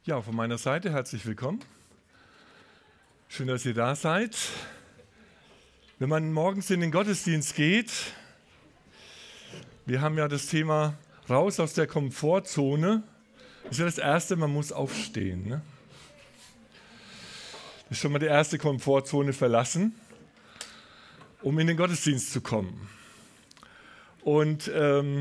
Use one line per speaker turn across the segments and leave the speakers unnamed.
Ja, von meiner Seite herzlich willkommen. Schön, dass ihr da seid. Wenn man morgens in den Gottesdienst geht, wir haben ja das Thema raus aus der Komfortzone. Das ist ja das Erste, man muss aufstehen. Ne? Das ist schon mal die erste Komfortzone verlassen, um in den Gottesdienst zu kommen. Und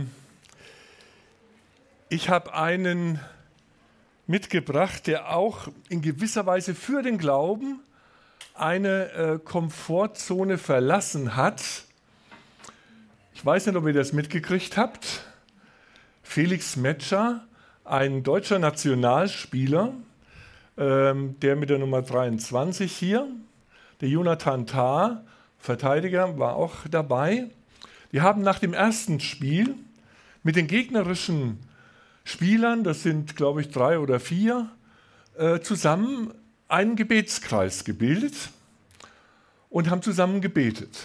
ich habe einen mitgebracht, der auch in gewisser Weise für den Glauben eine Komfortzone verlassen hat. Ich weiß nicht, ob ihr das mitgekriegt habt. Felix Metscher, ein deutscher Nationalspieler, der mit der Nummer 23 hier, der Jonathan Tah, Verteidiger, war auch dabei. Die haben nach dem ersten Spiel mit den gegnerischen Spielern, das sind, glaube ich, 3 oder 4, zusammen einen Gebetskreis gebildet und haben zusammen gebetet.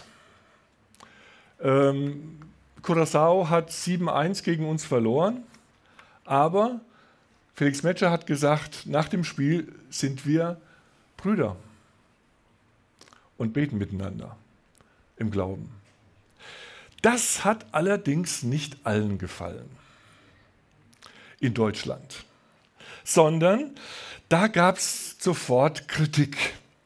Curaçao hat 7-1 gegen uns verloren, aber Felix Metscher hat gesagt, nach dem Spiel sind wir Brüder und beten miteinander im Glauben. Das hat allerdings nicht allen gefallen in Deutschland, sondern da gab es sofort Kritik.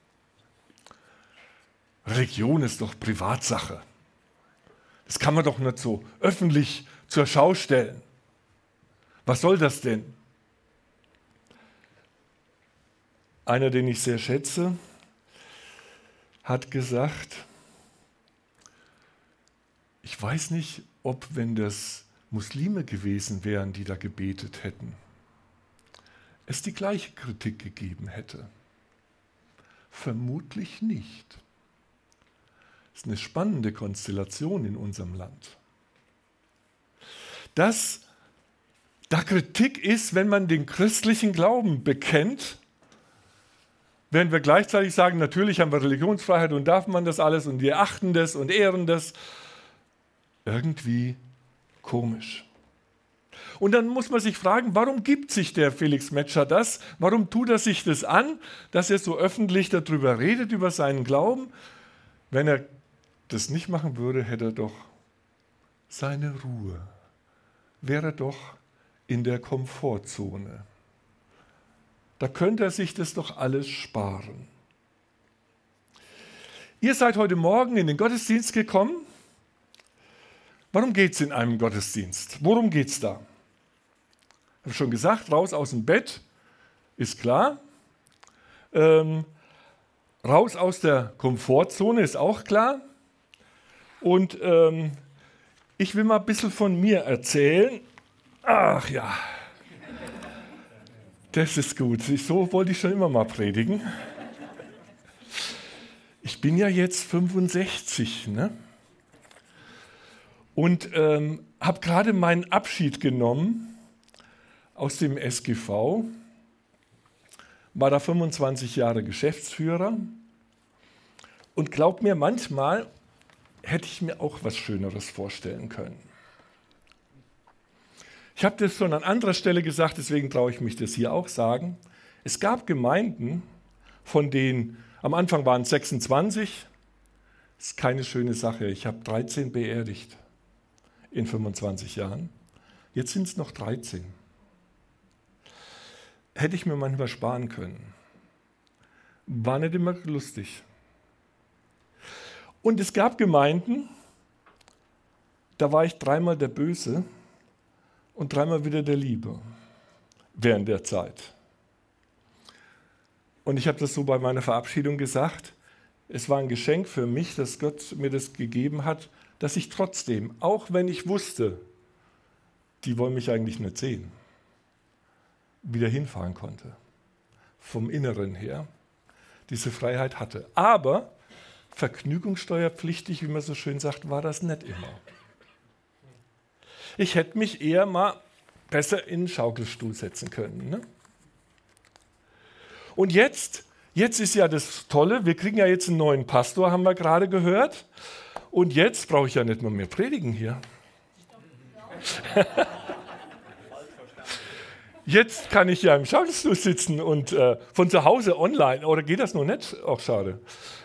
Religion ist doch Privatsache. Das kann man doch nicht so öffentlich zur Schau stellen. Was soll das denn? Einer, den ich sehr schätze, hat gesagt, ich weiß nicht, ob, wenn das Muslime gewesen wären, die da gebetet hätten, es die gleiche Kritik gegeben hätte. Vermutlich nicht. Das ist eine spannende Konstellation in unserem Land. Dass da Kritik ist, wenn man den christlichen Glauben bekennt, während wir gleichzeitig sagen, natürlich haben wir Religionsfreiheit und darf man das alles und wir achten das und ehren das, irgendwie komisch. Und dann muss man sich fragen, warum gibt sich der Felix Metscher das? Warum tut er sich das an, dass er so öffentlich darüber redet, über seinen Glauben? Wenn er das nicht machen würde, hätte er doch seine Ruhe. Wäre doch in der Komfortzone. Da könnte er sich das doch alles sparen. Ihr seid heute Morgen in den Gottesdienst gekommen. Warum geht es in einem Gottesdienst? Worum geht es da? Ich habe schon gesagt, raus aus dem Bett, ist klar. Raus aus der Komfortzone ist auch klar. Und ich will mal ein bisschen von mir erzählen. Ach ja, das ist gut. So wollte ich schon immer mal predigen. Ich bin ja jetzt 65, ne? Und habe gerade meinen Abschied genommen aus dem SGV, war da 25 Jahre Geschäftsführer und glaubt mir, manchmal hätte ich mir auch was Schöneres vorstellen können. Ich habe das schon an anderer Stelle gesagt, deswegen traue ich mich das hier auch sagen. Es gab Gemeinden, von denen am Anfang waren es 26, das ist keine schöne Sache, ich habe 13 beerdigt. In 25 Jahren. Jetzt sind es noch 13. Hätte ich mir manchmal sparen können. War nicht immer lustig. Und es gab Gemeinden, da war ich 3-mal der Böse und 3-mal wieder der Liebe während der Zeit. Und ich habe das so bei meiner Verabschiedung gesagt, es war ein Geschenk für mich, dass Gott mir das gegeben hat, dass ich trotzdem, auch wenn ich wusste, die wollen mich eigentlich nicht sehen, wieder hinfahren konnte. Vom Inneren her diese Freiheit hatte. Aber vergnügungssteuerpflichtig, wie man so schön sagt, war das nicht immer. Ich hätte mich eher mal besser in den Schaukelstuhl setzen können. Ne? Und jetzt ist ja das Tolle, wir kriegen ja jetzt einen neuen Pastor, haben wir gerade gehört. Und jetzt brauche ich ja nicht mehr predigen hier. Jetzt kann ich ja im Schaukelstuhl sitzen und von zu Hause online, oder geht das noch nicht? Auch schade.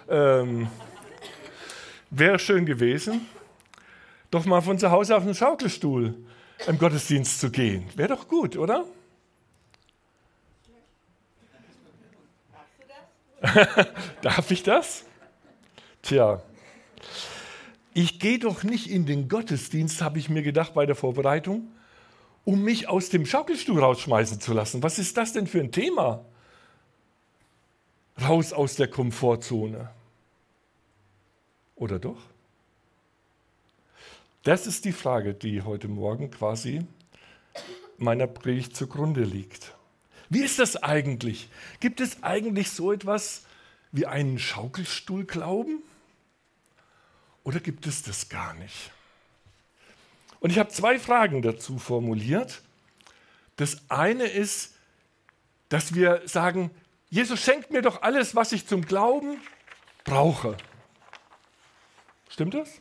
Wäre schön gewesen, doch mal von zu Hause auf den Schaukelstuhl im Gottesdienst zu gehen. Wäre doch gut, oder? Darf ich das? Tja, ich gehe doch nicht in den Gottesdienst, habe ich mir gedacht bei der Vorbereitung, um mich aus dem Schaukelstuhl rausschmeißen zu lassen. Was ist das denn für ein Thema? Raus aus der Komfortzone. Oder doch? Das ist die Frage, die heute Morgen quasi meiner Predigt zugrunde liegt. Wie ist das eigentlich? Gibt es eigentlich so etwas wie einen Schaukelstuhlglauben? Oder gibt es das gar nicht? Und ich habe 2 Fragen dazu formuliert. Das eine ist, dass wir sagen, Jesus schenkt mir doch alles, was ich zum Glauben brauche. Stimmt das?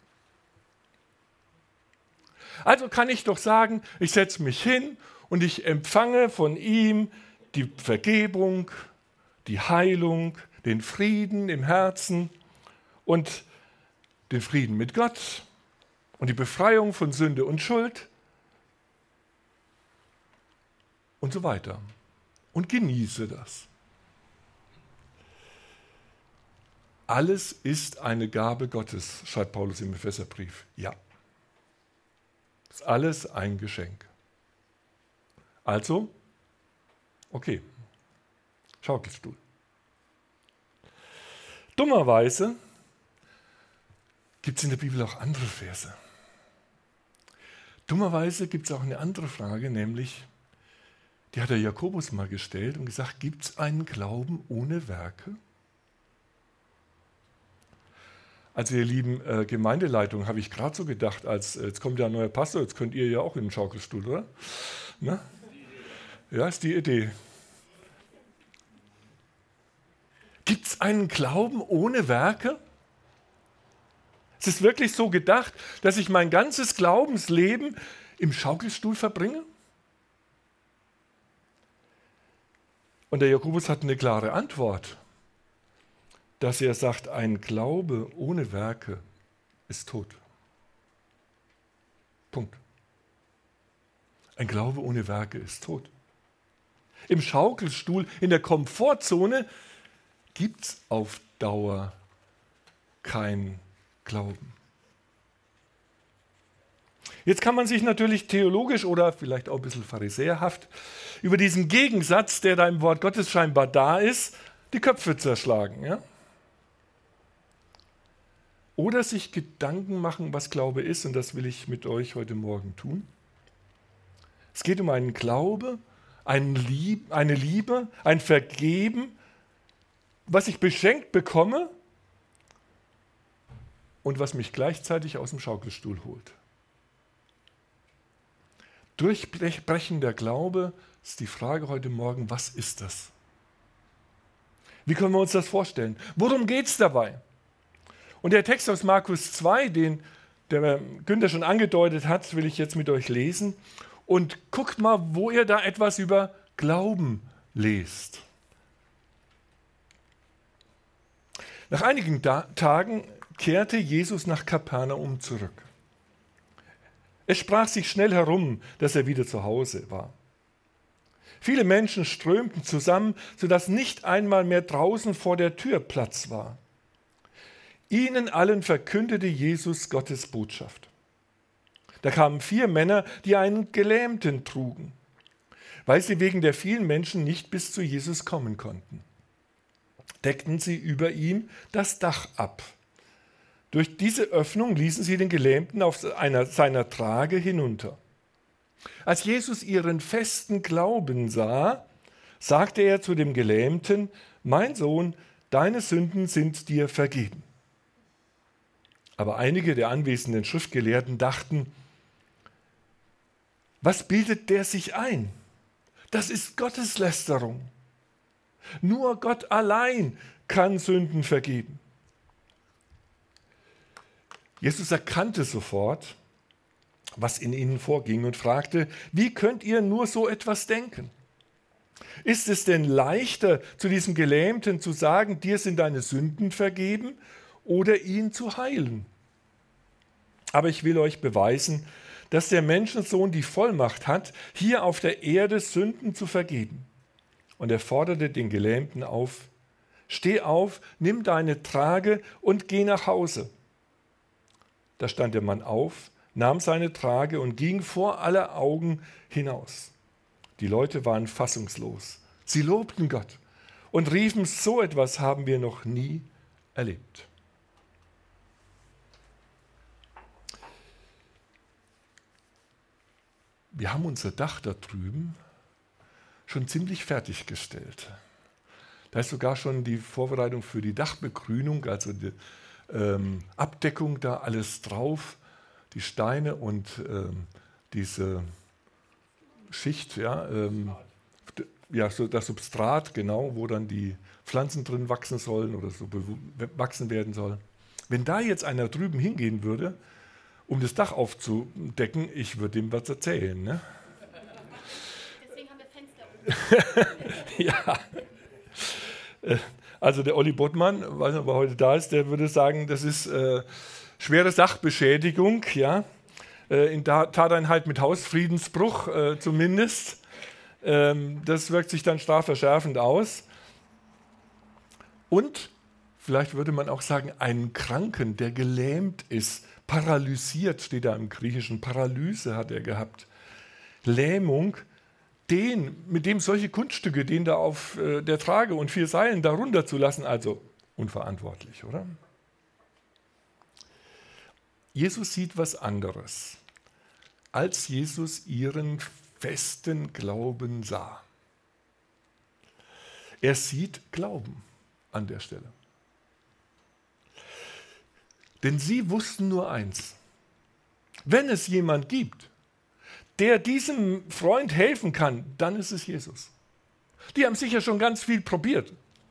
Also kann ich doch sagen, ich setze mich hin und ich empfange von ihm die Vergebung, die Heilung, den Frieden im Herzen und den Frieden mit Gott und die Befreiung von Sünde und Schuld und so weiter. Und genieße das. Alles ist eine Gabe Gottes, schreibt Paulus im Epheserbrief. Ja. Ist alles ein Geschenk. Also, okay, Schaukelstuhl. Dummerweise gibt es in der Bibel auch andere Verse. Dummerweise gibt es auch eine andere Frage, nämlich, die hat der Jakobus mal gestellt und gesagt, gibt es einen Glauben ohne Werke? Also ihr lieben Gemeindeleitung, habe ich gerade so gedacht, jetzt kommt ja ein neuer Pastor, jetzt könnt ihr ja auch in den Schaukelstuhl, oder? Na? Ja, ist die Idee. Gibt es einen Glauben ohne Werke? Ist es wirklich so gedacht, dass ich mein ganzes Glaubensleben im Schaukelstuhl verbringe? Und der Jakobus hat eine klare Antwort, dass er sagt, ein Glaube ohne Werke ist tot. Punkt. Ein Glaube ohne Werke ist tot. Im Schaukelstuhl, in der Komfortzone, gibt es auf Dauer kein Glauben. Jetzt kann man sich natürlich theologisch oder vielleicht auch ein bisschen pharisäerhaft über diesen Gegensatz, der da im Wort Gottes scheinbar da ist, die Köpfe zerschlagen. Ja? Oder sich Gedanken machen, was Glaube ist, und das will ich mit euch heute Morgen tun. Es geht um einen Glaube, eine Liebe, ein Vergeben, was ich beschenkt bekomme und was mich gleichzeitig aus dem Schaukelstuhl holt. Durchbrechender Glaube ist die Frage heute Morgen, was ist das? Wie können wir uns das vorstellen? Worum geht es dabei? Und der Text aus Markus 2, den der Günther schon angedeutet hat, will ich jetzt mit euch lesen. Und guckt mal, wo ihr da etwas über Glauben lest. Nach einigen Tagen kehrte Jesus nach Kapernaum zurück. Es sprach sich schnell herum, dass er wieder zu Hause war. Viele Menschen strömten zusammen, sodass nicht einmal mehr draußen vor der Tür Platz war. Ihnen allen verkündete Jesus Gottes Botschaft. Da kamen 4 Männer, die einen Gelähmten trugen, weil sie wegen der vielen Menschen nicht bis zu Jesus kommen konnten. Deckten sie über ihm das Dach ab. Durch diese Öffnung ließen sie den Gelähmten auf seiner Trage hinunter. Als Jesus ihren festen Glauben sah, sagte er zu dem Gelähmten: Mein Sohn, deine Sünden sind dir vergeben. Aber einige der anwesenden Schriftgelehrten dachten: Was bildet der sich ein? Das ist Gotteslästerung. Nur Gott allein kann Sünden vergeben. Jesus erkannte sofort, was in ihnen vorging und fragte, wie könnt ihr nur so etwas denken? Ist es denn leichter, zu diesem Gelähmten zu sagen, dir sind deine Sünden vergeben, oder ihn zu heilen? Aber ich will euch beweisen, dass der Menschensohn die Vollmacht hat, hier auf der Erde Sünden zu vergeben. Und er forderte den Gelähmten auf, steh auf, nimm deine Trage und geh nach Hause. Da stand der Mann auf, nahm seine Trage und ging vor aller Augen hinaus. Die Leute waren fassungslos. Sie lobten Gott und riefen, so etwas haben wir noch nie erlebt. Wir haben unser Dach da drüben schon ziemlich fertiggestellt. Da ist sogar schon die Vorbereitung für die Dachbegrünung, also die Abdeckung da, alles drauf, die Steine und diese Schicht, so das Substrat, genau, wo dann die Pflanzen drin wachsen sollen oder so wachsen werden sollen. Wenn da jetzt einer drüben hingehen würde, um das Dach aufzudecken, ich würde ihm was erzählen. Ne?
Deswegen haben wir Fenster oben.
Ja. Also der Olli Bottmann, weiß nicht, ob er heute da ist, der würde sagen, das ist schwere Sachbeschädigung, ja. In Tateinheit mit Hausfriedensbruch zumindest. Das wirkt sich dann strafverschärfend aus. Und vielleicht würde man auch sagen, einen Kranken, der gelähmt ist, paralysiert, steht da im Griechischen, Paralyse hat er gehabt. Lähmung, mit dem solche Kunststücke, den da auf der Trage und 4 Seilen da runterzulassen, also unverantwortlich, oder? Jesus sieht was anderes, als Jesus ihren festen Glauben sah. Er sieht Glauben an der Stelle. Denn sie wussten nur eins: Wenn es jemand gibt, der diesem Freund helfen kann, dann ist es Jesus. Die haben sicher schon ganz viel probiert.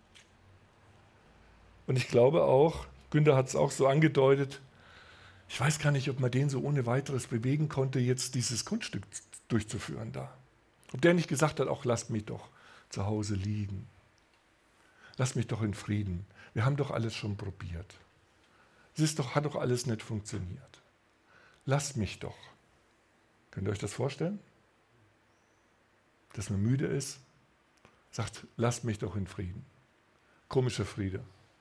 Und ich glaube auch, Günther hat es auch so angedeutet, ich weiß gar nicht, ob man den so ohne weiteres bewegen konnte, jetzt dieses Kunststück durchzuführen da. Ob der nicht gesagt hat, auch lasst mich doch zu Hause liegen. Lasst mich doch in Frieden. Wir haben doch alles schon probiert. Hat doch alles nicht funktioniert. Lasst mich doch. Könnt ihr euch das vorstellen? Dass man müde ist, sagt, lasst mich doch in Frieden. Komischer Friede.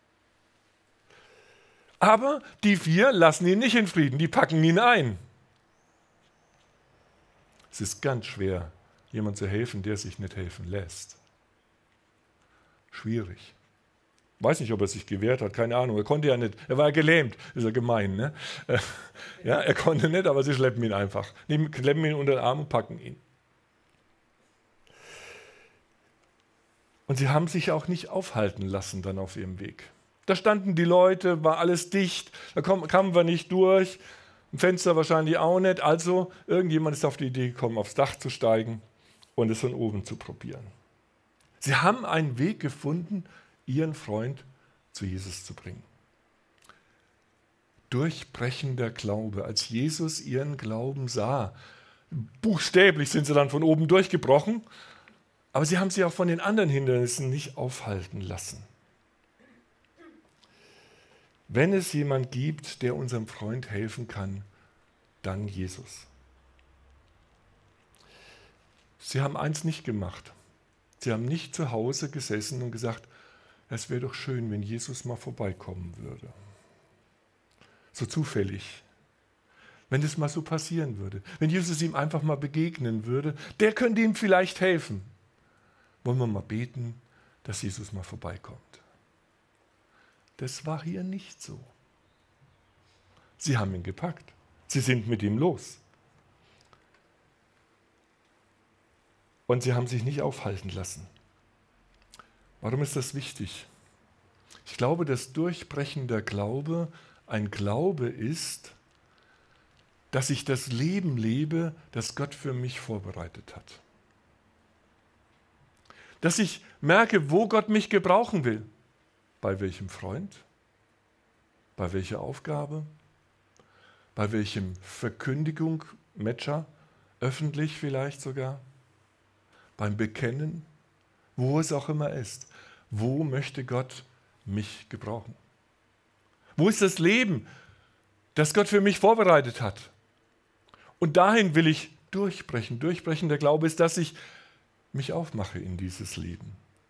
Aber die 4 lassen ihn nicht in Frieden, die packen ihn ein. Es ist ganz schwer, jemandem zu helfen, der sich nicht helfen lässt. Schwierig. Weiß nicht, ob er sich gewehrt hat, keine Ahnung. Er konnte ja nicht. Er war ja gelähmt. Ist ja gemein, ne? Ja, er konnte nicht, aber sie schleppen ihn einfach. Schleppen ihn unter den Arm und packen ihn. Und sie haben sich auch nicht aufhalten lassen dann auf ihrem Weg. Da standen die Leute, war alles dicht, da kamen wir nicht durch, im Fenster wahrscheinlich auch nicht. Also irgendjemand ist auf die Idee gekommen, aufs Dach zu steigen und es von oben zu probieren. Sie haben einen Weg gefunden, ihren Freund zu Jesus zu bringen. Durchbrechender Glaube. Als Jesus ihren Glauben sah, buchstäblich sind sie dann von oben durchgebrochen, aber sie haben sich auch von den anderen Hindernissen nicht aufhalten lassen. Wenn es jemand gibt, der unserem Freund helfen kann, dann Jesus. Sie haben eins nicht gemacht. Sie haben nicht zu Hause gesessen und gesagt, es wäre doch schön, wenn Jesus mal vorbeikommen würde. So zufällig. Wenn das mal so passieren würde. Wenn Jesus ihm einfach mal begegnen würde, der könnte ihm vielleicht helfen. Wollen wir mal beten, dass Jesus mal vorbeikommt. Das war hier nicht so. Sie haben ihn gepackt. Sie sind mit ihm los. Und sie haben sich nicht aufhalten lassen. Warum ist das wichtig? Ich glaube, dass durchbrechender Glaube ein Glaube ist, dass ich das Leben lebe, das Gott für mich vorbereitet hat. Dass ich merke, wo Gott mich gebrauchen will. Bei welchem Freund? Bei welcher Aufgabe? Bei welchem Verkündigung Metscher, öffentlich vielleicht sogar, beim Bekennen, wo es auch immer ist. Wo möchte Gott mich gebrauchen? Wo ist das Leben, das Gott für mich vorbereitet hat? Und dahin will ich durchbrechen. Durchbrechen, der Glaube ist, dass ich mich aufmache in dieses Leben.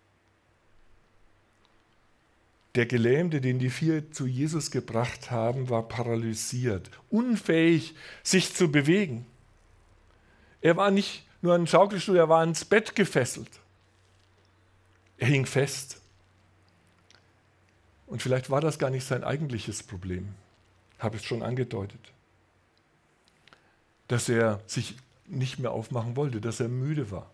Der Gelähmte, den die 4 zu Jesus gebracht haben, war paralysiert, unfähig, sich zu bewegen. Er war nicht nur an den Schaukelstuhl, er war ans Bett gefesselt. Er hing fest. Und vielleicht war das gar nicht sein eigentliches Problem. Habe ich es schon angedeutet. Dass er sich nicht mehr aufmachen wollte, dass er müde war.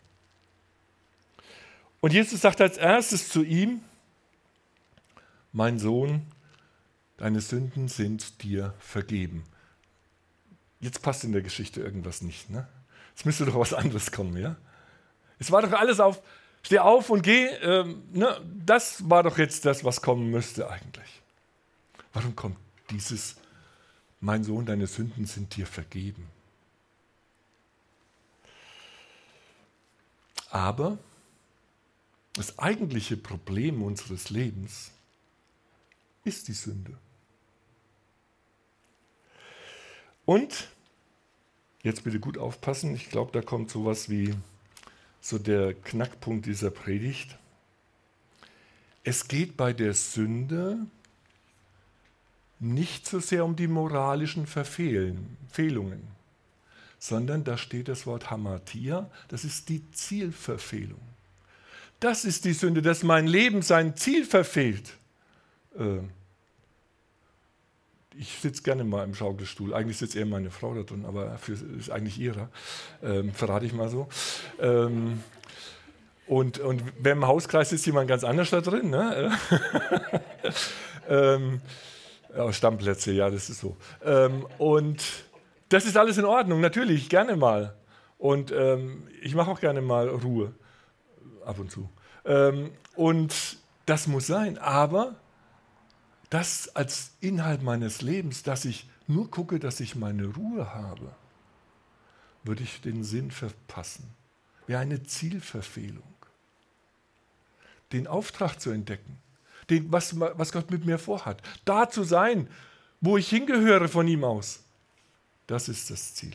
Und Jesus sagt als erstes zu ihm: Mein Sohn, deine Sünden sind dir vergeben. Jetzt passt in der Geschichte irgendwas nicht, ne? Es müsste doch was anderes kommen, ja? Es war doch alles auf, steh auf und geh, ne? Das war doch jetzt das, was kommen müsste eigentlich. Warum kommt dieses: Mein Sohn, deine Sünden sind dir vergeben? Aber das eigentliche Problem unseres Lebens ist die Sünde. Und, jetzt bitte gut aufpassen, ich glaube, da kommt sowas wie so der Knackpunkt dieser Predigt. Es geht bei der Sünde nicht so sehr um die moralischen Verfehlungen, sondern da steht das Wort Hamatia, das ist die Zielverfehlung. Das ist die Sünde, dass mein Leben sein Ziel verfehlt. Ich sitze gerne mal im Schaukelstuhl. Eigentlich sitzt eher meine Frau da drin, aber ist eigentlich ihrer. Verrate ich mal so. Und wenn im Hauskreis sitzt jemand ganz anders da drin. Ne? Stammplätze, ja, das ist so. Und das ist alles in Ordnung, natürlich, gerne mal. Und ich mache auch gerne mal Ruhe, ab und zu. Und das muss sein, aber das als Inhalt meines Lebens, dass ich nur gucke, dass ich meine Ruhe habe, würde ich den Sinn verpassen. Wäre eine Zielverfehlung. Den Auftrag zu entdecken, was Gott mit mir vorhat. Da zu sein, wo ich hingehöre von ihm aus. Das ist das Ziel.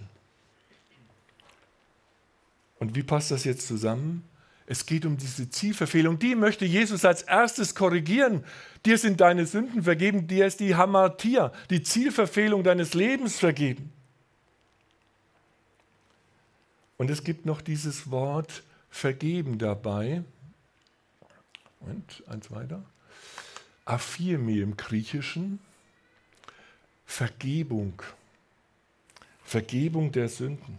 Und wie passt das jetzt zusammen? Es geht um diese Zielverfehlung. Die möchte Jesus als erstes korrigieren. Dir sind deine Sünden vergeben, dir ist die Hamatia, die Zielverfehlung deines Lebens vergeben. Und es gibt noch dieses Wort vergeben dabei. Und eins weiter. Aphirme im Griechischen. Vergebung. Vergebung der Sünden.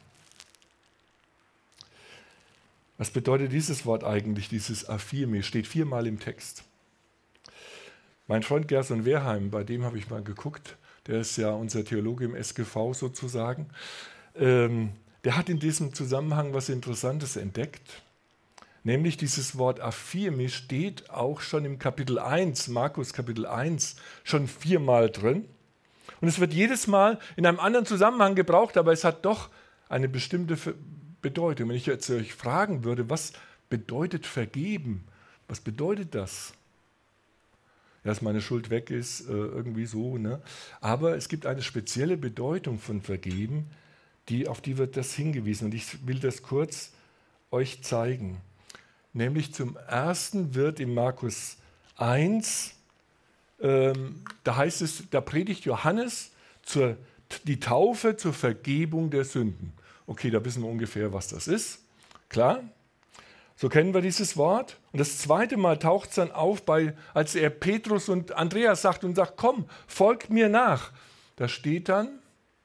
Was bedeutet dieses Wort eigentlich, dieses Aphirme? Steht 4-mal im Text. Mein Freund Gerson Wehrheim, bei dem habe ich mal geguckt, der ist ja unser Theologe im SGV sozusagen, der hat in diesem Zusammenhang was Interessantes entdeckt. Nämlich dieses Wort Aphirme steht auch schon im Kapitel 1, Markus Kapitel 1, schon 4-mal drin. Und es wird jedes Mal in einem anderen Zusammenhang gebraucht, aber es hat doch eine bestimmte Bedeutung. Wenn ich jetzt euch fragen würde, was bedeutet vergeben? Was bedeutet das? Ja, dass meine Schuld weg ist, irgendwie so. Ne? Aber es gibt eine spezielle Bedeutung von vergeben, auf die wird das hingewiesen. Und ich will das kurz euch zeigen. Nämlich zum ersten wird in Markus 1, da heißt es, da predigt Johannes die Taufe zur Vergebung der Sünden. Okay, da wissen wir ungefähr, was das ist. Klar, so kennen wir dieses Wort. Und das zweite Mal taucht es dann auf, als er Petrus und Andreas sagt und sagt, komm, folgt mir nach. Da steht dann,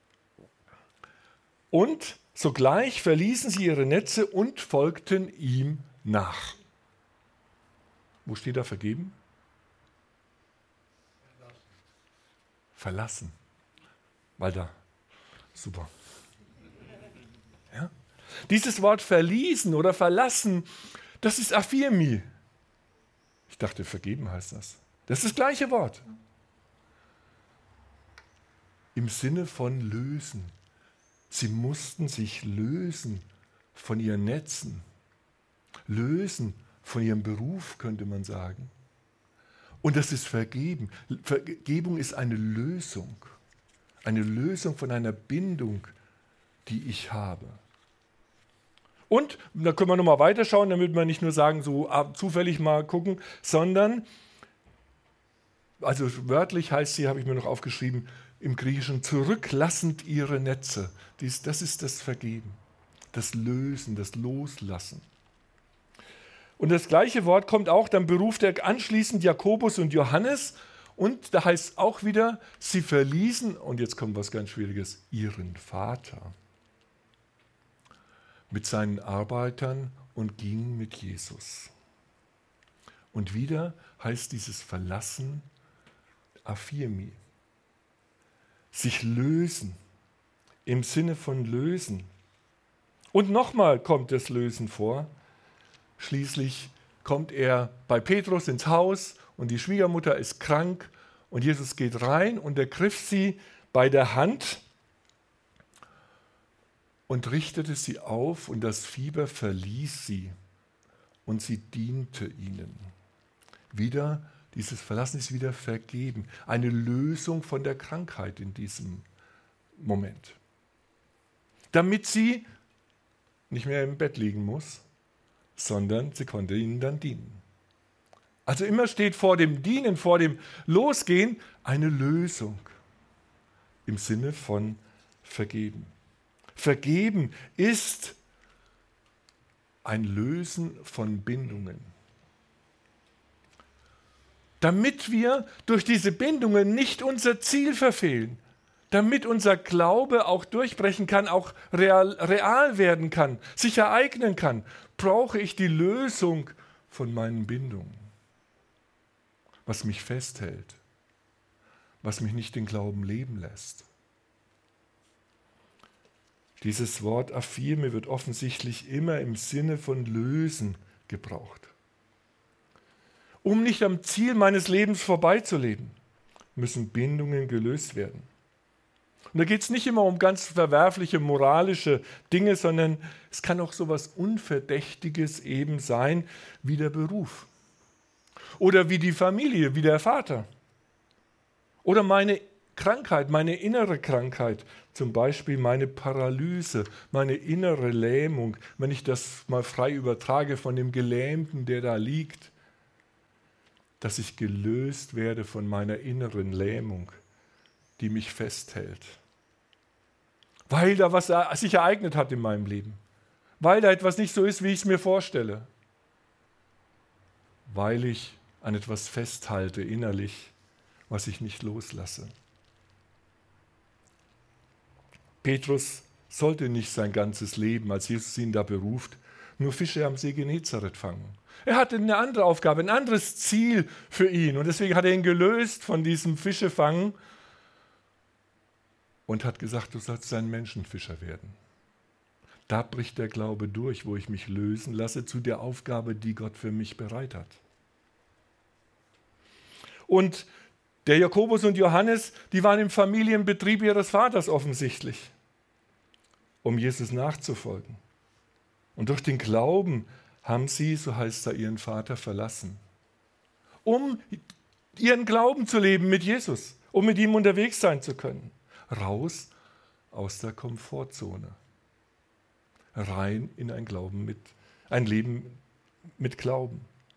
und sogleich verließen sie ihre Netze und folgten ihm nach. Wo steht da vergeben? Verlassen. Walter, super. Ja? Dieses Wort verließen oder verlassen, das ist Aphirme. Ich dachte, vergeben heißt das. Das ist das gleiche Wort. Im Sinne von lösen, Sie mussten sich lösen von ihren Netzen, lösen von ihrem Beruf, könnte man sagen. Und das ist Vergeben. Vergebung ist eine Lösung von einer Bindung, die ich habe. Und, da können wir nochmal weiterschauen, damit wir nicht nur sagen, so zufällig mal gucken, sondern, also wörtlich heißt sie, habe ich mir noch aufgeschrieben, im Griechischen, zurücklassend ihre Netze. Das ist das Vergeben, das Lösen, das Loslassen. Und das gleiche Wort kommt auch, dann beruft er anschließend Jakobus und Johannes und da heißt es auch wieder, sie verließen, und jetzt kommt was ganz Schwieriges, ihren Vater mit seinen Arbeitern und gingen mit Jesus. Und wieder heißt dieses Verlassen Aphirmi. Sich lösen, im Sinne von lösen. Und nochmal kommt das Lösen vor. Schließlich kommt er bei Petrus ins Haus und die Schwiegermutter ist krank und Jesus geht rein und er griff sie bei der Hand und richtete sie auf und das Fieber verließ sie und sie diente ihnen. Wieder, dieses Verlassen ist wieder vergeben. Eine Lösung von der Krankheit in diesem Moment. Damit sie nicht mehr im Bett liegen muss, sondern sie konnte ihnen dann dienen. Also immer steht vor dem Dienen, vor dem Losgehen eine Lösung im Sinne von vergeben. Vergeben ist ein Lösen von Bindungen. Damit wir durch diese Bindungen nicht unser Ziel verfehlen, damit unser Glaube auch durchbrechen kann, auch real werden kann, sich ereignen kann, brauche ich die Lösung von meinen Bindungen, was mich festhält, was mich nicht den Glauben leben lässt. Dieses Wort Aphirme wird offensichtlich immer im Sinne von lösen gebraucht. Um nicht am Ziel meines Lebens vorbeizuleben, müssen Bindungen gelöst werden. Und da geht es nicht immer um ganz verwerfliche moralische Dinge, sondern es kann auch so etwas Unverdächtiges eben sein, wie der Beruf. Oder wie die Familie, wie der Vater. Oder meine Krankheit, meine innere Krankheit, zum Beispiel meine Paralyse, meine innere Lähmung, wenn ich das mal frei übertrage von dem Gelähmten, der da liegt, dass ich gelöst werde von meiner inneren Lähmung, die mich festhält. Weil da was sich ereignet hat in meinem Leben. Weil da etwas nicht so ist, wie ich es mir vorstelle. Weil ich an etwas festhalte innerlich, was ich nicht loslasse. Petrus sollte nicht sein ganzes Leben, als Jesus ihn da beruft, nur Fische am See Genezareth fangen. Er hatte eine andere Aufgabe, ein anderes Ziel für ihn. Und deswegen hat er ihn gelöst von diesem Fischefangen und hat gesagt, du sollst ein Menschenfischer werden. Da bricht der Glaube durch, wo ich mich lösen lasse zu der Aufgabe, die Gott für mich bereit hat. Und der Jakobus und Johannes, die waren im Familienbetrieb ihres Vaters offensichtlich, um Jesus nachzufolgen. Und durch den Glauben haben sie, so heißt er, ihren Vater verlassen, um ihren Glauben zu leben mit Jesus, um mit ihm unterwegs sein zu können. Raus aus der Komfortzone, rein in ein Leben mit Glauben.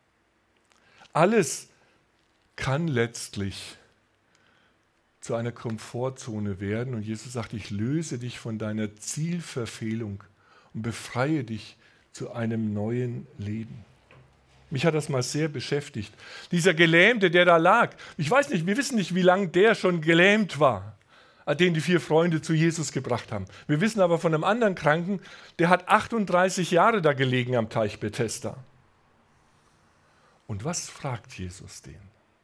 Alles kann letztlich zu einer Komfortzone werden und Jesus sagt, ich löse dich von deiner Zielverfehlung und befreie dich zu einem neuen Leben. Mich hat das mal sehr beschäftigt. Dieser Gelähmte, der da lag, ich weiß nicht, wir wissen nicht, wie lange der schon gelähmt war, den die 4 Freunde zu Jesus gebracht haben. Wir wissen aber von einem anderen Kranken, der hat 38 Jahre da gelegen am Teich Bethesda. Und was fragt Jesus den?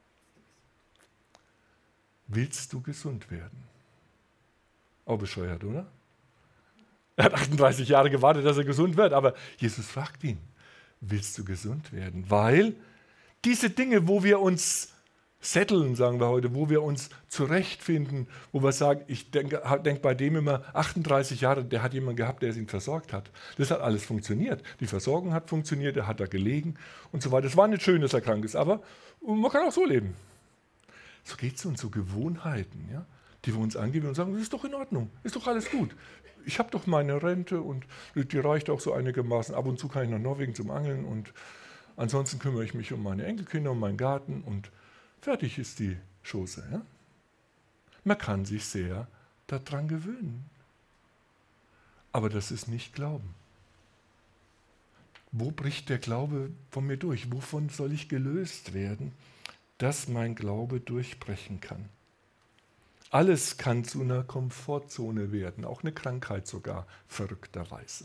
Willst du gesund werden? Auch bescheuert, oder? Er hat 38 Jahre gewartet, dass er gesund wird, aber Jesus fragt ihn, willst du gesund werden? Weil diese Dinge, wo wir uns setteln, sagen wir heute, wo wir uns zurechtfinden, wo wir sagen, ich denke bei dem immer 38 Jahre, der hat jemanden gehabt, der ihn versorgt hat. Das hat alles funktioniert. Die Versorgung hat funktioniert, er hat da gelegen und so weiter. Es war nicht schön, dass er krank ist, aber man kann auch so leben. So geht es uns, so Gewohnheiten, ja, die wir uns angeben und sagen, das ist doch in Ordnung, ist doch alles gut. Ich habe doch meine Rente und die reicht auch so einigermaßen. Ab und zu kann ich nach Norwegen zum Angeln und ansonsten kümmere ich mich um meine Enkelkinder, um meinen Garten und fertig ist die Chose. Ja? Man kann sich sehr daran gewöhnen. Aber das ist nicht Glauben. Wo bricht der Glaube von mir durch? Wovon soll ich gelöst werden, dass mein Glaube durchbrechen kann? Alles kann zu einer Komfortzone werden, auch eine Krankheit sogar, verrückterweise.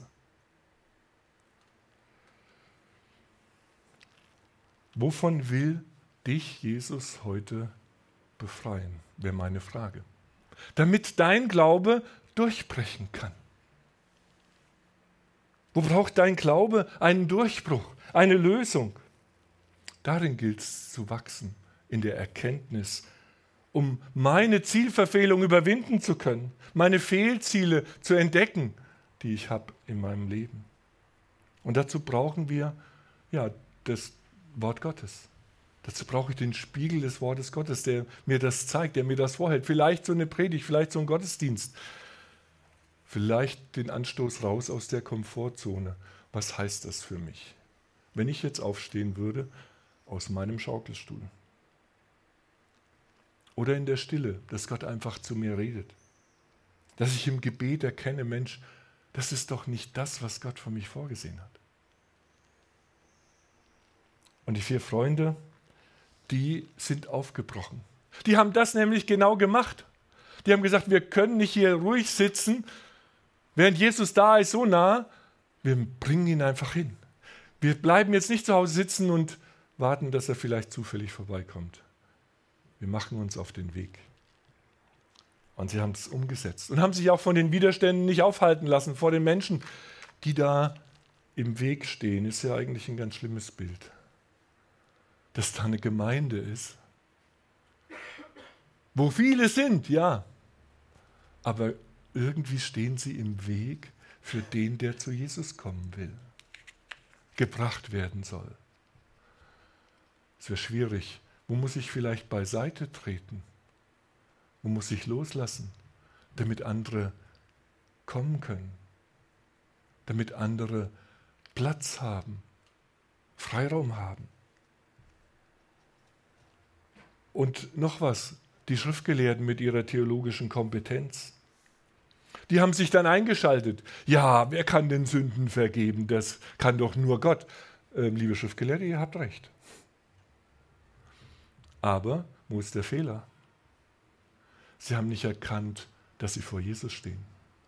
Wovon will dich Jesus heute befreien, wäre meine Frage. Damit dein Glaube durchbrechen kann. Wo braucht dein Glaube einen Durchbruch, eine Lösung? Darin gilt es zu wachsen, in der Erkenntnis, um meine Zielverfehlung überwinden zu können, meine Fehlziele zu entdecken, die ich habe in meinem Leben. Und dazu brauchen wir das Wort Gottes. Dazu brauche ich den Spiegel des Wortes Gottes, der mir das zeigt, der mir das vorhält. Vielleicht so eine Predigt, vielleicht so ein Gottesdienst. Vielleicht den Anstoß raus aus der Komfortzone. Was heißt das für mich? Wenn ich jetzt aufstehen würde aus meinem Schaukelstuhl. Oder in der Stille, dass Gott einfach zu mir redet. Dass ich im Gebet erkenne, Mensch, das ist doch nicht das, was Gott für mich vorgesehen hat. Und die 4 Freunde, die sind aufgebrochen. Die haben das nämlich genau gemacht. Die haben gesagt, wir können nicht hier ruhig sitzen, während Jesus da ist, so nah, wir bringen ihn einfach hin. Wir bleiben jetzt nicht zu Hause sitzen und warten, dass er vielleicht zufällig vorbeikommt. Wir machen uns auf den Weg. Und sie haben es umgesetzt und haben sich auch von den Widerständen nicht aufhalten lassen, vor den Menschen, die da im Weg stehen. Ist ja eigentlich ein ganz schlimmes Bild. Dass da eine Gemeinde ist, wo viele sind, ja, aber irgendwie stehen sie im Weg für den, der zu Jesus kommen will, gebracht werden soll. Es wäre schwierig. Wo muss ich vielleicht beiseite treten? Wo muss ich loslassen, damit andere kommen können? Damit andere Platz haben, Freiraum haben? Und noch was, die Schriftgelehrten mit ihrer theologischen Kompetenz. Die haben sich dann eingeschaltet. Ja, wer kann den Sünden vergeben? Das kann doch nur Gott. Liebe Schriftgelehrte, ihr habt recht. Aber wo ist der Fehler? Sie haben nicht erkannt, dass sie vor Jesus stehen.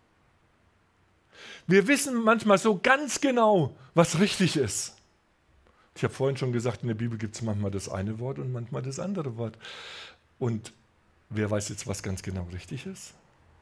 Wir wissen manchmal so ganz genau, was richtig ist. Ich habe vorhin schon gesagt, in der Bibel gibt es manchmal das eine Wort und manchmal das andere Wort. Und wer weiß jetzt, was ganz genau richtig ist?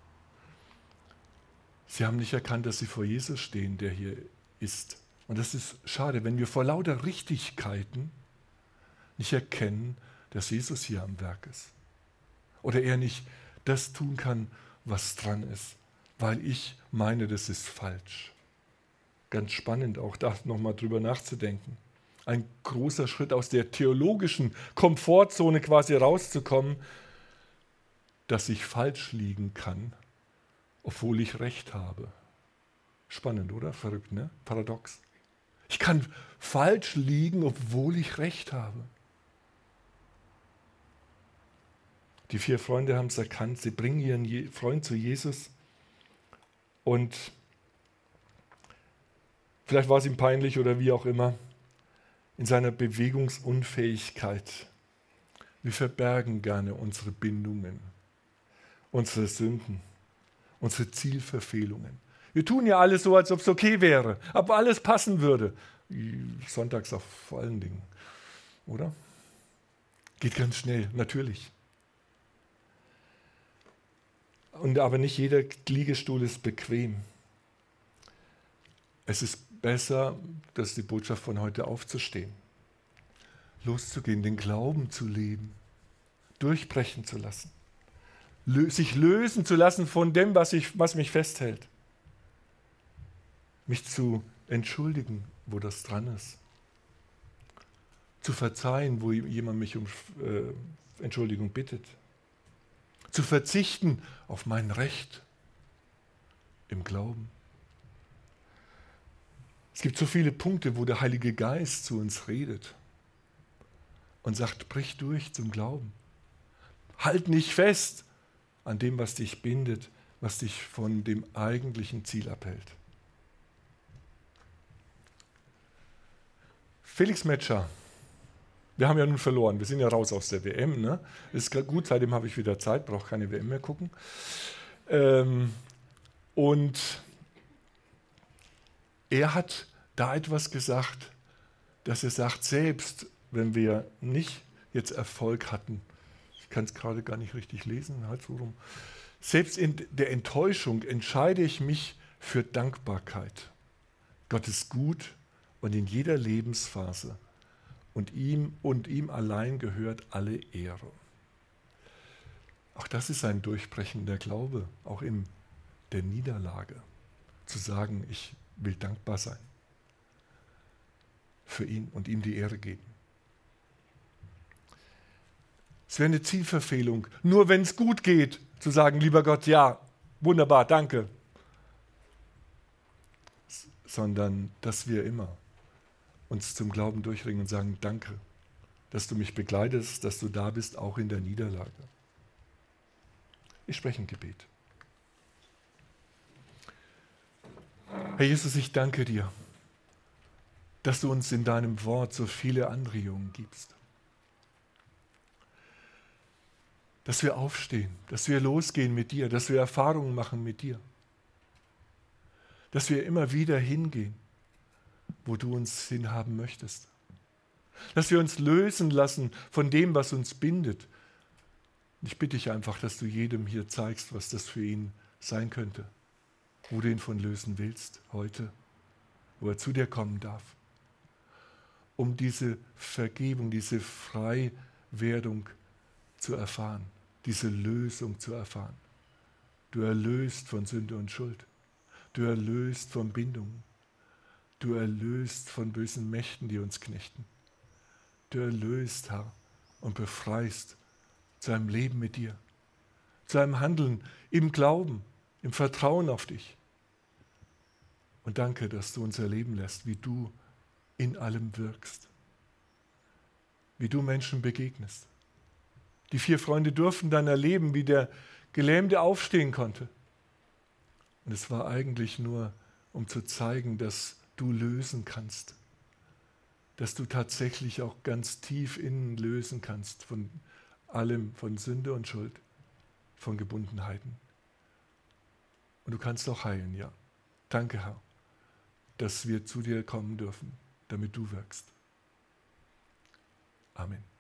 Sie haben nicht erkannt, dass sie vor Jesus stehen, der hier ist. Und das ist schade, wenn wir vor lauter Richtigkeiten nicht erkennen, dass Jesus hier am Werk ist. Oder er nicht das tun kann, was dran ist, weil ich meine, das ist falsch. Ganz spannend, auch da nochmal drüber nachzudenken. Ein großer Schritt aus der theologischen Komfortzone quasi rauszukommen, dass ich falsch liegen kann, obwohl ich Recht habe. Spannend, oder? Verrückt, ne? Paradox. Ich kann falsch liegen, obwohl ich Recht habe. Die 4 Freunde haben es erkannt, sie bringen ihren Freund zu Jesus und vielleicht war es ihm peinlich oder wie auch immer, in seiner Bewegungsunfähigkeit. Wir verbergen gerne unsere Bindungen, unsere Sünden, unsere Zielverfehlungen. Wir tun ja alles so, als ob es okay wäre, ob alles passen würde. Sonntags auch vor allen Dingen, oder? Geht ganz schnell, natürlich. Aber nicht jeder Liegestuhl ist bequem. Es ist besser, das ist die Botschaft von heute, aufzustehen, loszugehen, den Glauben zu leben, durchbrechen zu lassen. Sich lösen zu lassen von dem, was mich festhält. Mich zu entschuldigen, wo das dran ist. Zu verzeihen, wo jemand mich um Entschuldigung bittet. Zu verzichten auf mein Recht im Glauben. Es gibt so viele Punkte, wo der Heilige Geist zu uns redet und sagt, brich durch zum Glauben. Halt nicht fest an dem, was dich bindet, was dich von dem eigentlichen Ziel abhält. Felix Metscher, wir haben ja nun verloren, wir sind ja raus aus der WM. Ne? Ist gut, seitdem habe ich wieder Zeit, brauche keine WM mehr gucken. Und er hat da etwas gesagt, dass er sagt, selbst wenn wir nicht jetzt Erfolg hatten, ich kann es gerade gar nicht richtig lesen, halt so rum, selbst in der Enttäuschung entscheide ich mich für Dankbarkeit. Gott ist gut und in jeder Lebensphase und ihm allein gehört alle Ehre. Auch das ist ein durchbrechender Glaube, auch in der Niederlage, zu sagen, ich will dankbar sein für ihn und ihm die Ehre geben. Es wäre eine Zielverfehlung, nur wenn es gut geht, zu sagen, lieber Gott, ja, wunderbar, danke. Sondern, dass wir immer uns zum Glauben durchringen und sagen, danke, dass du mich begleitest, dass du da bist, auch in der Niederlage. Ich spreche ein Gebet. Herr Jesus, ich danke dir, dass du uns in deinem Wort so viele Anregungen gibst. Dass wir aufstehen, dass wir losgehen mit dir, dass wir Erfahrungen machen mit dir. Dass wir immer wieder hingehen, wo du uns hinhaben möchtest. Dass wir uns lösen lassen von dem, was uns bindet. Ich bitte dich einfach, dass du jedem hier zeigst, was das für ihn sein könnte. Wo du ihn von lösen willst heute, wo er zu dir kommen darf. Um diese Vergebung, diese Freiwerdung zu erfahren. Diese Lösung zu erfahren. Du erlöst von Sünde und Schuld. Du erlöst von Bindungen. Du erlöst von bösen Mächten, die uns knechten. Du erlöst, Herr, und befreist zu einem Leben mit dir. Zu einem Handeln im Glauben, im Vertrauen auf dich. Und danke, dass du uns erleben lässt, wie du in allem wirkst. Wie du Menschen begegnest. Die 4 Freunde durften dann erleben, wie der Gelähmte aufstehen konnte. Und es war eigentlich nur, um zu zeigen, dass du lösen kannst. Dass du tatsächlich auch ganz tief innen lösen kannst von allem, von Sünde und Schuld, von Gebundenheiten. Und du kannst auch heilen, ja. Danke, Herr, dass wir zu dir kommen dürfen, damit du wirkst. Amen.